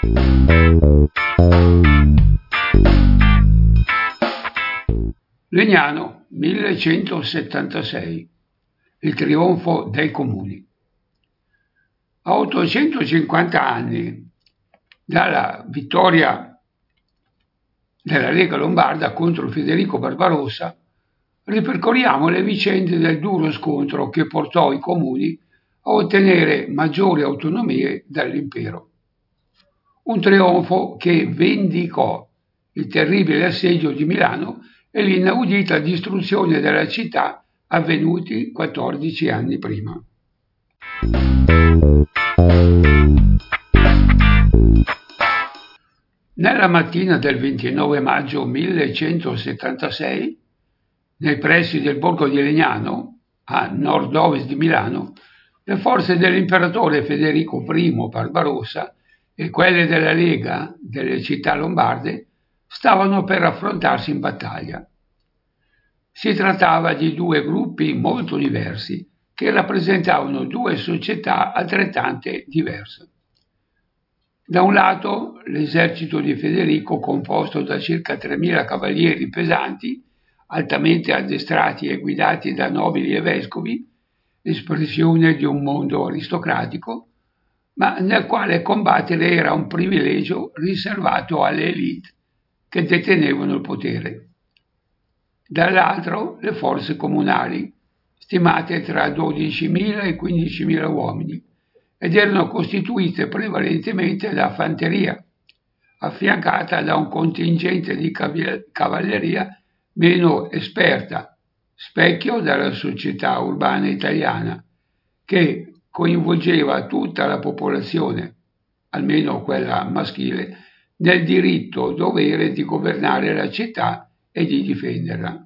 Legnano, 1176. Il trionfo dei comuni. A 850 anni dalla vittoria della Lega Lombarda contro Federico Barbarossa, ripercorriamo le vicende del duro scontro che portò i comuni a ottenere maggiori autonomie dall'impero. Un trionfo che vendicò il terribile assedio di Milano e l'inaudita distruzione della città avvenuti 14 anni prima. Nella mattina del 29 maggio 1176, nei pressi del borgo di Legnano, a nord-ovest di Milano, le forze dell'imperatore Federico I Barbarossa e quelle della Lega delle città lombarde stavano per affrontarsi in battaglia. Si trattava di due gruppi molto diversi che rappresentavano due società altrettante diverse. Da un lato l'esercito di Federico, composto da circa 3.000 cavalieri pesanti, altamente addestrati e guidati da nobili e vescovi, espressione di un mondo aristocratico, ma nel quale combattere era un privilegio riservato alle élite che detenevano il potere. Dall'altro le forze comunali, stimate tra 12.000 e 15.000 uomini, ed erano costituite prevalentemente da fanteria, affiancata da un contingente di cavalleria meno esperta, specchio della società urbana italiana, che coinvolgeva tutta la popolazione, almeno quella maschile, nel diritto-dovere di governare la città e di difenderla.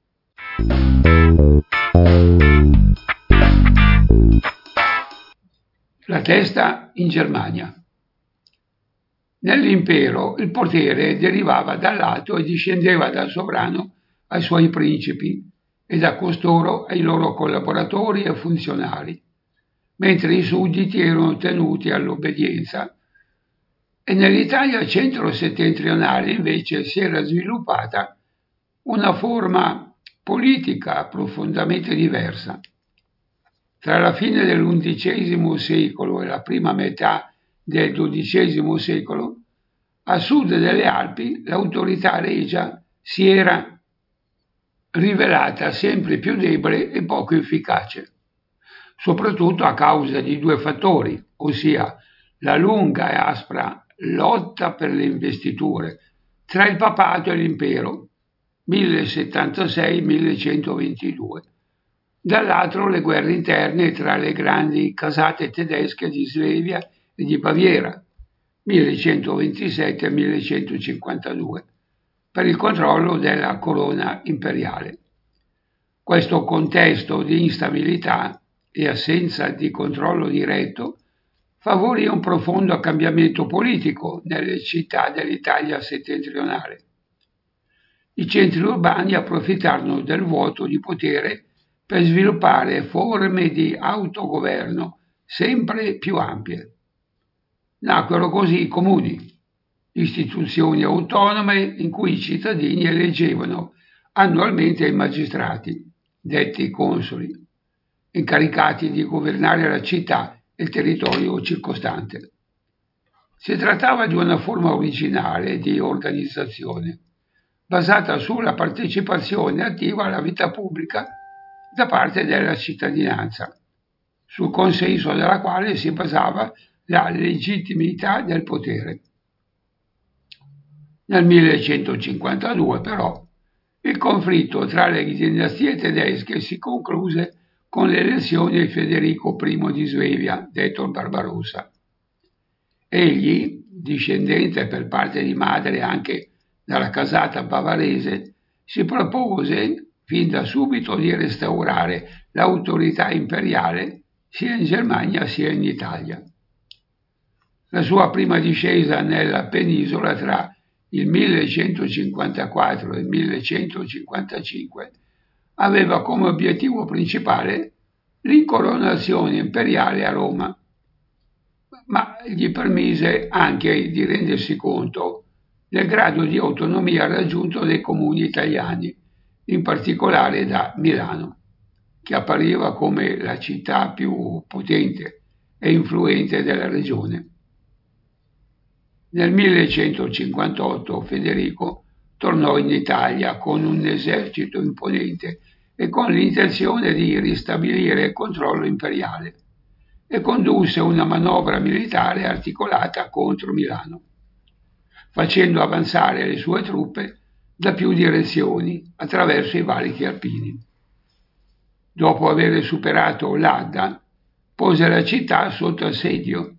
La testa in Germania. Nell'impero il potere derivava dall'alto e discendeva dal sovrano ai suoi principi e da costoro ai loro collaboratori e funzionari, mentre i sudditi erano tenuti all'obbedienza. E nell'Italia centro-settentrionale invece si era sviluppata una forma politica profondamente diversa. Tra la fine dell'undicesimo secolo e la prima metà del XII secolo, a sud delle Alpi l'autorità regia si era rivelata sempre più debole e poco efficace, soprattutto a causa di due fattori, ossia la lunga e aspra lotta per le investiture tra il papato e l'impero, 1076-1122. Dall'altro le guerre interne tra le grandi casate tedesche di Svevia e di Baviera, 1127-1152, per il controllo della corona imperiale. Questo contesto di instabilità e assenza di controllo diretto favorì un profondo cambiamento politico nelle città dell'Italia settentrionale. I centri urbani approfittarono del vuoto di potere per sviluppare forme di autogoverno sempre più ampie. Nacquero così i comuni, istituzioni autonome in cui i cittadini eleggevano annualmente i magistrati, detti consoli, incaricati di governare la città e il territorio circostante. Si trattava di una forma originale di organizzazione, basata sulla partecipazione attiva alla vita pubblica da parte della cittadinanza, sul consenso della quale si basava la legittimità del potere. Nel 1152, però, il conflitto tra le dinastie tedesche si concluse con l'elezione di Federico I di Svevia, detto Barbarossa. Egli, discendente per parte di madre anche dalla casata bavarese, si propose fin da subito di restaurare l'autorità imperiale sia in Germania sia in Italia. La sua prima discesa nella penisola tra il 1154 e il 1155 aveva come obiettivo principale l'incoronazione imperiale a Roma, ma gli permise anche di rendersi conto del grado di autonomia raggiunto dai comuni italiani, in particolare da Milano, che appariva come la città più potente e influente della regione. Nel 1158 Federico tornò in Italia con un esercito imponente e con l'intenzione di ristabilire il controllo imperiale e condusse una manovra militare articolata contro Milano, facendo avanzare le sue truppe da più direzioni attraverso i valichi alpini. Dopo aver superato l'Adda, pose la città sotto assedio.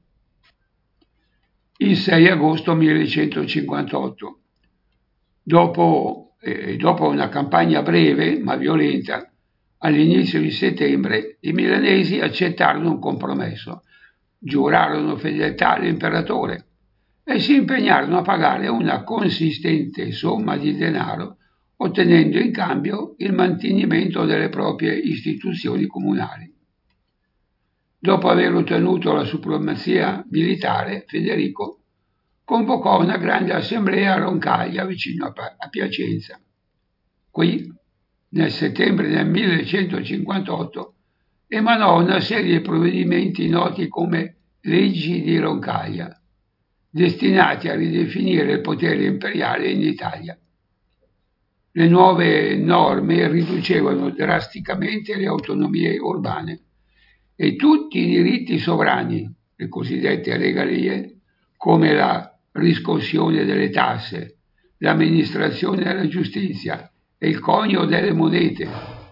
Il 6 agosto 1158, dopo una campagna breve ma violenta, all'inizio di settembre i milanesi accettarono un compromesso, giurarono fedeltà all'imperatore e si impegnarono a pagare una consistente somma di denaro, ottenendo in cambio il mantenimento delle proprie istituzioni comunali. Dopo aver ottenuto la supremazia militare, Federico convocò una grande assemblea a Roncaglia, vicino a Piacenza. Qui, nel settembre del 1158, emanò una serie di provvedimenti noti come leggi di Roncaglia, destinati a ridefinire il potere imperiale in Italia. Le nuove norme riducevano drasticamente le autonomie urbane e tutti i diritti sovrani, le cosiddette regalie, come la riscossione delle tasse, l'amministrazione della giustizia e il conio delle monete,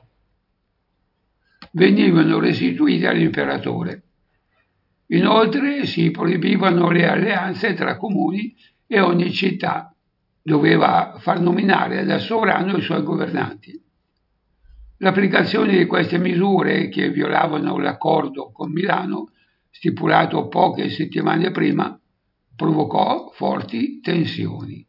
venivano restituiti all'imperatore. Inoltre si proibivano le alleanze tra comuni e ogni città doveva far nominare da sovrano i suoi governanti. L'applicazione di queste misure, che violavano l'accordo con Milano, stipulato poche settimane prima, provocò forti tensioni.